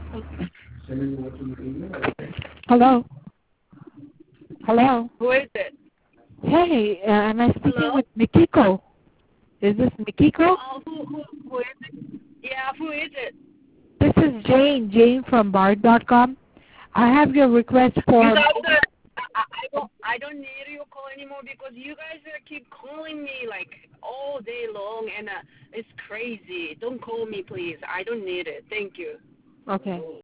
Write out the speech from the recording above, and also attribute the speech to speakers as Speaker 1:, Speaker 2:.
Speaker 1: Hello? Hello?
Speaker 2: Who is it?
Speaker 1: Hey, am I speaking
Speaker 2: Hello?
Speaker 1: with Mikiko? Is this Mikiko?
Speaker 2: Who is it? Yeah, who is it?
Speaker 1: This is Jane from Bard.com. I have your request
Speaker 2: You
Speaker 1: for...
Speaker 2: guys I don't need your call anymore because you guys keep calling me like all day long and it's crazy. Don't call me, please. I don't need it. Thank you.
Speaker 1: Okay.